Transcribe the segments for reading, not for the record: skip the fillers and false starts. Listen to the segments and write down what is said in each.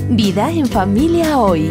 Vida en Familia Hoy.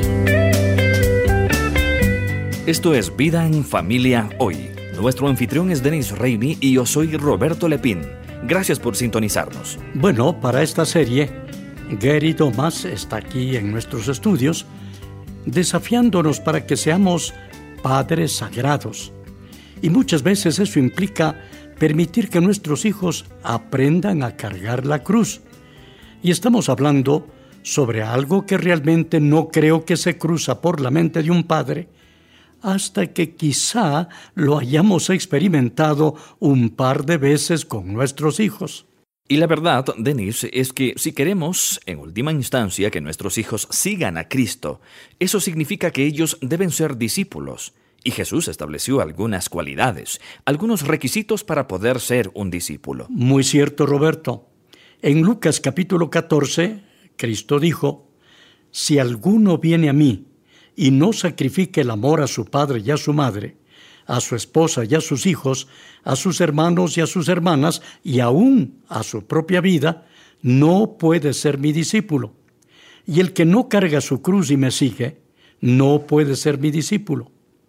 Esto es Vida en Familia Hoy. Nuestro anfitrión es Denis Reimi y yo soy Roberto Lepín. Gracias por sintonizarnos. Bueno, para esta serie, Gary Thomas está aquí en nuestros estudios, desafiándonos para que seamos padres sagrados. Y muchas veces eso implica permitir que nuestros hijos aprendan a cargar la cruz. Y estamos hablando sobre algo que realmente no creo que se cruza por la mente de un padre, hasta que quizá lo hayamos experimentado un par de veces con nuestros hijos. Y la verdad, Denis, es que si queremos, en última instancia, que nuestros hijos sigan a Cristo, eso significa que ellos deben ser discípulos. Y Jesús estableció algunas cualidades, algunos requisitos para poder ser un discípulo. Muy cierto, Roberto. En Lucas capítulo 14, Cristo dijo: «Si alguno viene a mí y no sacrifique el amor a su padre y a su madre, a su esposa y a sus hijos, a sus hermanos y a sus hermanas, y aún a su propia vida, no puede ser mi discípulo. Y el que no carga su cruz y me sigue, no puede ser mi discípulo».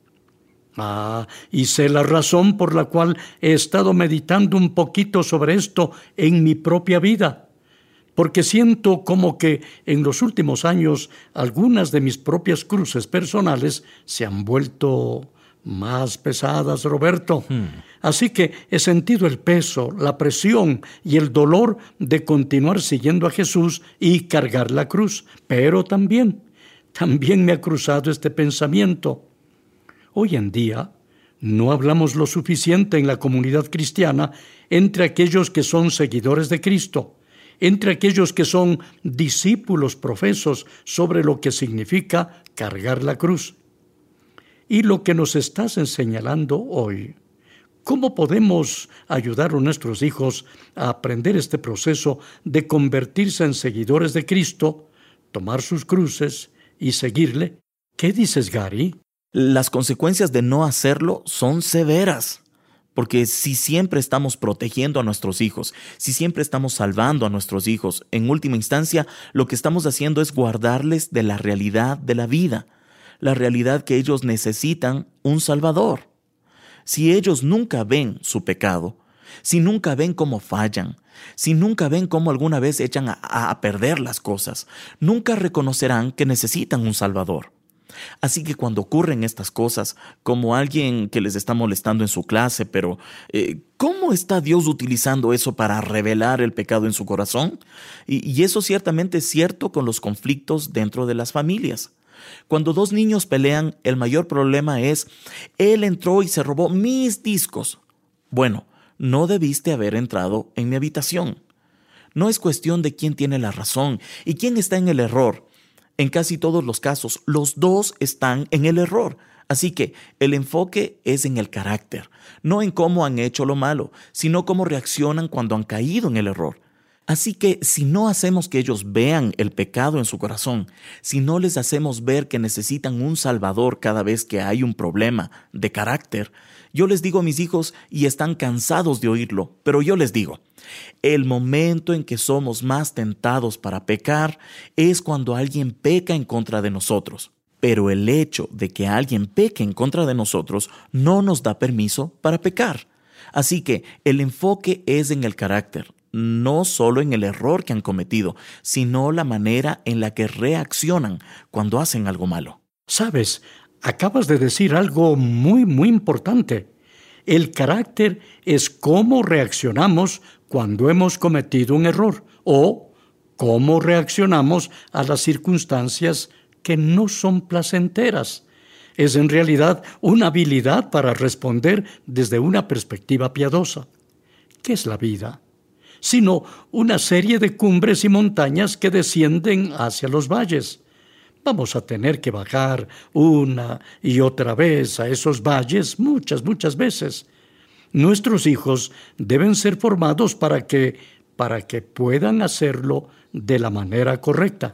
Y sé la razón por la cual he estado meditando un poquito sobre esto en mi propia vida. Porque siento como que en los últimos años algunas de mis propias cruces personales se han vuelto más pesadas, Roberto. Así que he sentido el peso, la presión y el dolor de continuar siguiendo a Jesús y cargar la cruz. Pero también me ha cruzado este pensamiento. Hoy en día no hablamos lo suficiente en la comunidad cristiana entre aquellos que son seguidores de Cristo, entre aquellos que son discípulos profesos sobre lo que significa cargar la cruz. Y lo que nos estás señalando hoy, ¿cómo podemos ayudar a nuestros hijos a aprender este proceso de convertirse en seguidores de Cristo, tomar sus cruces y seguirle? ¿Qué dices, Gary? Las consecuencias de no hacerlo son severas. Porque si siempre estamos protegiendo a nuestros hijos, si siempre estamos salvando a nuestros hijos, en última instancia lo que estamos haciendo es guardarles de la realidad de la vida, la realidad que ellos necesitan un Salvador. Si ellos nunca ven su pecado, si nunca ven cómo fallan, si nunca ven cómo alguna vez echan a perder las cosas, nunca reconocerán que necesitan un Salvador. Así que cuando ocurren estas cosas, como alguien que les está molestando en su clase, pero ¿cómo está Dios utilizando eso para revelar el pecado en su corazón? Y eso ciertamente es cierto con los conflictos dentro de las familias. Cuando dos niños pelean, el mayor problema es: él entró y se robó mis discos. Bueno, no debiste haber entrado en mi habitación. No es cuestión de quién tiene la razón y quién está en el error. En casi todos los casos, los dos están en el error. Así que el enfoque es en el carácter, no en cómo han hecho lo malo, sino cómo reaccionan cuando han caído en el error. Así que si no hacemos que ellos vean el pecado en su corazón, si no les hacemos ver que necesitan un Salvador cada vez que hay un problema de carácter, yo les digo a mis hijos, y están cansados de oírlo, pero yo les digo: el momento en que somos más tentados para pecar es cuando alguien peca en contra de nosotros. Pero el hecho de que alguien peque en contra de nosotros no nos da permiso para pecar. Así que el enfoque es en el carácter, no solo en el error que han cometido, sino la manera en la que reaccionan cuando hacen algo malo. ¿Sabes? Acabas de decir algo muy importante. El carácter es cómo reaccionamos cuando hemos cometido un error o cómo reaccionamos a las circunstancias que no son placenteras. Es en realidad una habilidad para responder desde una perspectiva piadosa. ¿Qué es la vida? Sino una serie de cumbres y montañas que descienden hacia los valles. Vamos a tener que bajar una y otra vez a esos valles muchas veces. Nuestros hijos deben ser formados para que puedan hacerlo de la manera correcta.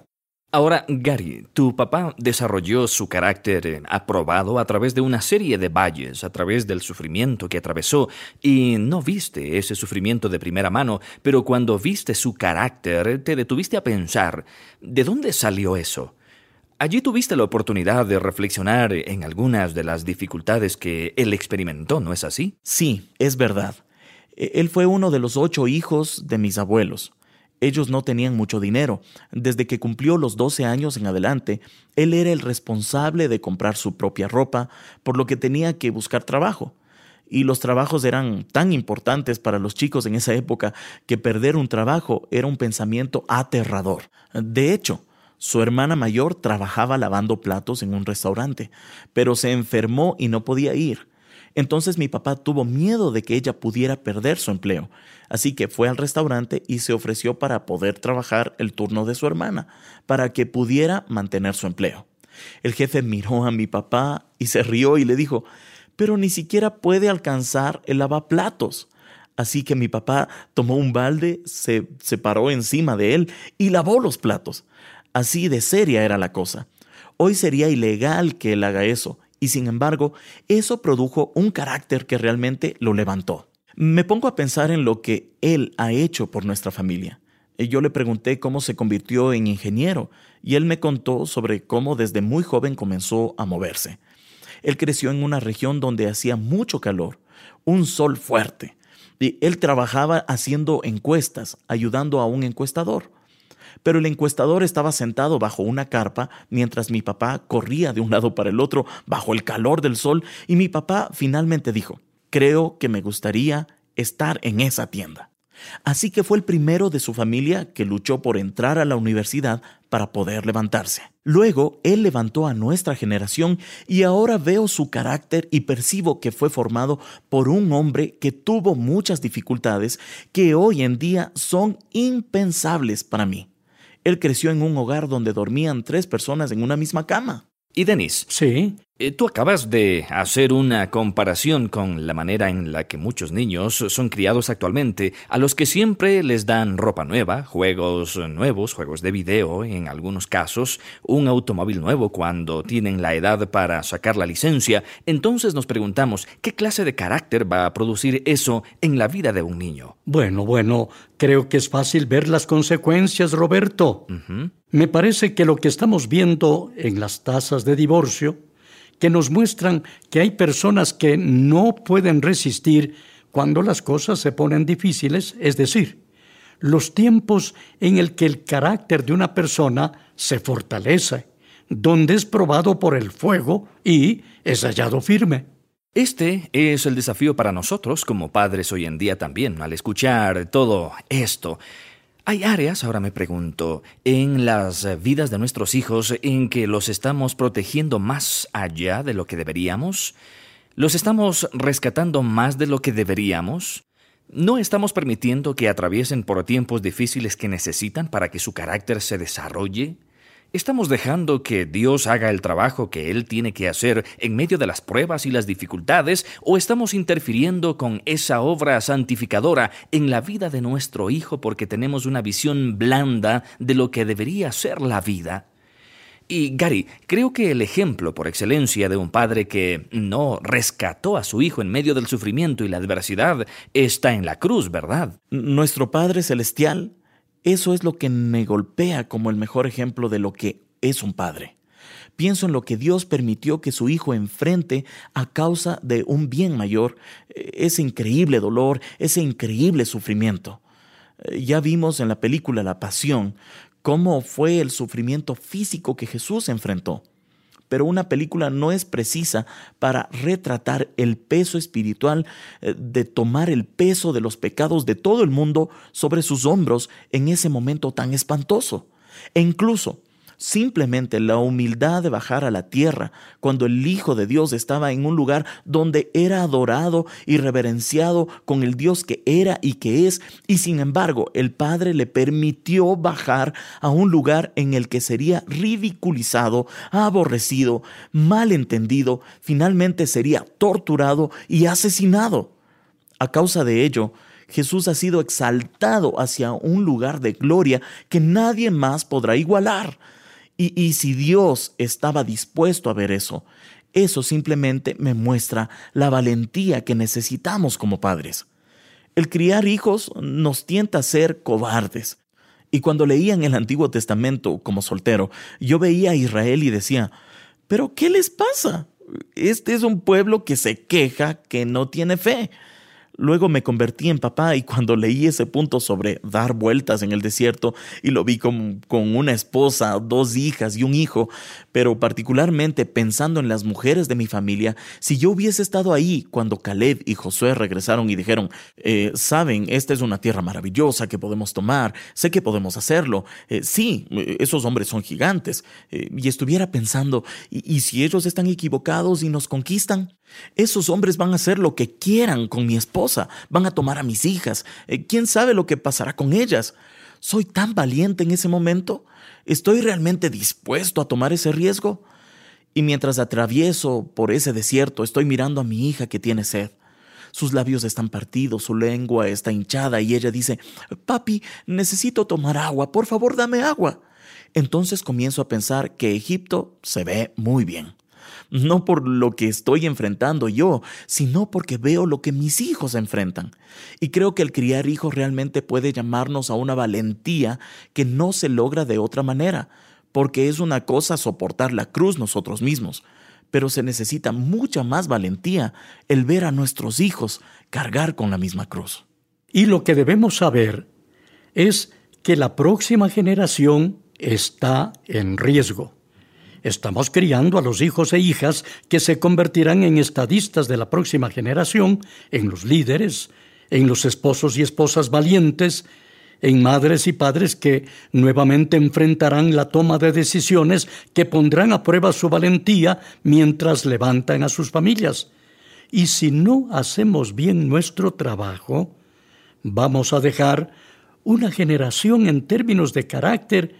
Ahora, Gary, tu papá desarrolló su carácter aprobado a través de una serie de valles, a través del sufrimiento que atravesó, y no viste ese sufrimiento de primera mano, pero cuando viste su carácter, te detuviste a pensar, ¿de dónde salió eso? Allí tuviste la oportunidad de reflexionar en algunas de las dificultades que él experimentó, ¿no es así? Sí, es verdad. Él fue uno de los 8 hijos de mis abuelos. Ellos no tenían mucho dinero. Desde que cumplió los 12 años en adelante, él era el responsable de comprar su propia ropa, por lo que tenía que buscar trabajo. Y los trabajos eran tan importantes para los chicos en esa época que perder un trabajo era un pensamiento aterrador. De hecho, su hermana mayor trabajaba lavando platos en un restaurante, pero se enfermó y no podía ir. Entonces mi papá tuvo miedo de que ella pudiera perder su empleo, así que fue al restaurante y se ofreció para poder trabajar el turno de su hermana, para que pudiera mantener su empleo. El jefe miró a mi papá y se rió y le dijo, pero ni siquiera puede alcanzar el lavaplatos. Así que mi papá tomó un balde, se paró encima de él y lavó los platos. Así de seria era la cosa. Hoy sería ilegal que él haga eso. Y sin embargo, eso produjo un carácter que realmente lo levantó. Me pongo a pensar en lo que él ha hecho por nuestra familia. Yo le pregunté cómo se convirtió en ingeniero y él me contó sobre cómo desde muy joven comenzó a moverse. Él creció en una región donde hacía mucho calor, un sol fuerte, y él trabajaba haciendo encuestas, ayudando a un encuestador. Pero el encuestador estaba sentado bajo una carpa mientras mi papá corría de un lado para el otro bajo el calor del sol y mi papá finalmente dijo, creo que me gustaría estar en esa tienda. Así que fue el primero de su familia que luchó por entrar a la universidad para poder levantarse. Luego, él levantó a nuestra generación y ahora veo su carácter y percibo que fue formado por un hombre que tuvo muchas dificultades que hoy en día son impensables para mí. Él creció en un hogar donde dormían 3 personas en una misma cama. Y Denis, Sí. tú acabas de hacer una comparación con la manera en la que muchos niños son criados actualmente, a los que siempre les dan ropa nueva, juegos nuevos, juegos de video, en algunos casos, un automóvil nuevo cuando tienen la edad para sacar la licencia. Entonces nos preguntamos, ¿qué clase de carácter va a producir eso en la vida de un niño? Bueno, creo que es fácil ver las consecuencias, Roberto. Me parece que lo que estamos viendo en las tasas de divorcio, que nos muestran que hay personas que no pueden resistir cuando las cosas se ponen difíciles, es decir, los tiempos en el que el carácter de una persona se fortalece, donde es probado por el fuego y es hallado firme. Este es el desafío para nosotros como padres hoy en día también, al escuchar todo esto. Hay áreas, ahora me pregunto, en las vidas de nuestros hijos en que los estamos protegiendo más allá de lo que deberíamos. ¿Los estamos rescatando más de lo que deberíamos? ¿No estamos permitiendo que atraviesen por tiempos difíciles que necesitan para que su carácter se desarrolle? ¿Estamos dejando que Dios haga el trabajo que Él tiene que hacer en medio de las pruebas y las dificultades? ¿O estamos interfiriendo con esa obra santificadora en la vida de nuestro hijo porque tenemos una visión blanda de lo que debería ser la vida? Y Gary, creo que el ejemplo por excelencia de un padre que no rescató a su hijo en medio del sufrimiento y la adversidad está en la cruz, ¿verdad? Nuestro Padre Celestial, eso es lo que me golpea como el mejor ejemplo de lo que es un padre. Pienso en lo que Dios permitió que su hijo enfrente a causa de un bien mayor, ese increíble dolor, ese increíble sufrimiento. Ya vimos en la película La Pasión cómo fue el sufrimiento físico que Jesús enfrentó. Pero una película no es precisa para retratar el peso espiritual de tomar el peso de los pecados de todo el mundo sobre sus hombros en ese momento tan espantoso. E incluso simplemente la humildad de bajar a la tierra cuando el Hijo de Dios estaba en un lugar donde era adorado y reverenciado con el Dios que era y que es, y sin embargo el Padre le permitió bajar a un lugar en el que sería ridiculizado, aborrecido, malentendido, finalmente sería torturado y asesinado. A causa de ello, Jesús ha sido exaltado hacia un lugar de gloria que nadie más podrá igualar. Y si Dios estaba dispuesto a ver eso, eso simplemente me muestra la valentía que necesitamos como padres. El criar hijos nos tienta a ser cobardes. Y cuando leía en el Antiguo Testamento como soltero, yo veía a Israel y decía, ¿pero qué les pasa? Este es un pueblo que se queja, que no tiene fe. Luego me convertí en papá y cuando leí ese punto sobre dar vueltas en el desierto y lo vi con una esposa, 2 hijas y un hijo, pero particularmente pensando en las mujeres de mi familia, si yo hubiese estado ahí cuando Caleb y Josué regresaron y dijeron, saben, esta es una tierra maravillosa que podemos tomar, sé que podemos hacerlo, sí, esos hombres son gigantes, y estuviera pensando, ¿y si ellos están equivocados y nos conquistan? Esos hombres van a hacer lo que quieran con mi esposa, van a tomar a mis hijas. ¿Quién sabe lo que pasará con ellas? ¿Soy tan valiente en ese momento? ¿Estoy realmente dispuesto a tomar ese riesgo? Y mientras atravieso por ese desierto, estoy mirando a mi hija que tiene sed. Sus labios están partidos, su lengua está hinchada y ella dice, papi, necesito tomar agua, por favor dame agua. Entonces comienzo a pensar que Egipto se ve muy bien. No por lo que estoy enfrentando yo, sino porque veo lo que mis hijos enfrentan. Y creo que el criar hijos realmente puede llamarnos a una valentía que no se logra de otra manera, porque es una cosa soportar la cruz nosotros mismos, pero se necesita mucha más valentía el ver a nuestros hijos cargar con la misma cruz. Y lo que debemos saber es que la próxima generación está en riesgo. Estamos criando a los hijos e hijas que se convertirán en estadistas de la próxima generación, en los líderes, en los esposos y esposas valientes, en madres y padres que nuevamente enfrentarán la toma de decisiones que pondrán a prueba su valentía mientras levantan a sus familias. Y si no hacemos bien nuestro trabajo, vamos a dejar una generación en términos de carácter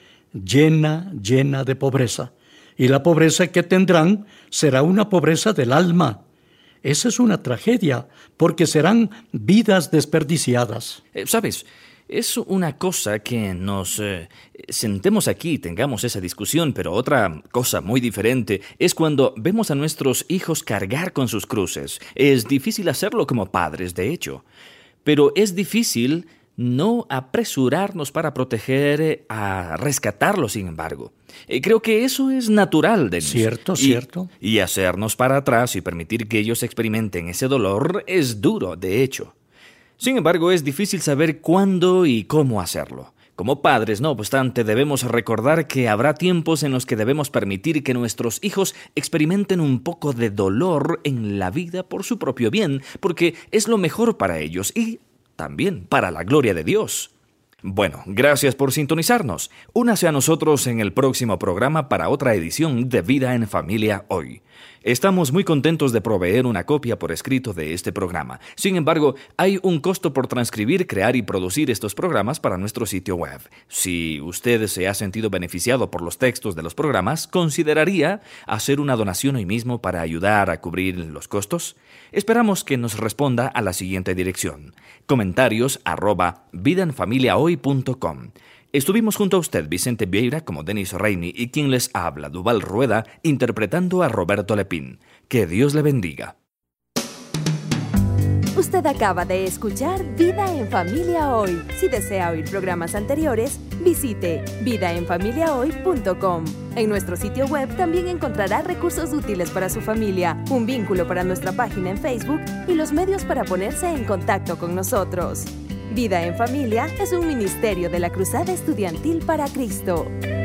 llena de pobreza. Y la pobreza que tendrán será una pobreza del alma. Esa es una tragedia, porque serán vidas desperdiciadas. ¿Sabes? Es una cosa que nos sentemos aquí y tengamos esa discusión, pero otra cosa muy diferente es cuando vemos a nuestros hijos cargar con sus cruces. Es difícil hacerlo como padres, de hecho, pero es difícil no apresurarnos para proteger, a rescatarlos, sin embargo. Creo que eso es natural, Denis. Cierto. Y hacernos para atrás y permitir que ellos experimenten ese dolor es duro, de hecho. Sin embargo, es difícil saber cuándo y cómo hacerlo. Como padres, no obstante, debemos recordar que habrá tiempos en los que debemos permitir que nuestros hijos experimenten un poco de dolor en la vida por su propio bien, porque es lo mejor para ellos y también para la gloria de Dios. Bueno, gracias por sintonizarnos. Únase a nosotros en el próximo programa para otra edición de Vida en Familia Hoy. Estamos muy contentos de proveer una copia por escrito de este programa. Sin embargo, hay un costo por transcribir, crear y producir estos programas para nuestro sitio web. Si usted se ha sentido beneficiado por los textos de los programas, ¿consideraría hacer una donación hoy mismo para ayudar a cubrir los costos? Esperamos que nos responda a la siguiente dirección: comentarios@vidaenfamiliahoy.com. Estuvimos junto a usted, Vicente Vieira, como Denis Reini, y quien les habla, Duval Rueda, interpretando a Roberto Lepín. Que Dios le bendiga. Usted acaba de escuchar Vida en Familia Hoy. Si desea oír programas anteriores, visite vidaenfamiliahoy.com. En nuestro sitio web también encontrará recursos útiles para su familia, un vínculo para nuestra página en Facebook y los medios para ponerse en contacto con nosotros. Vida en Familia es un ministerio de la Cruzada Estudiantil para Cristo.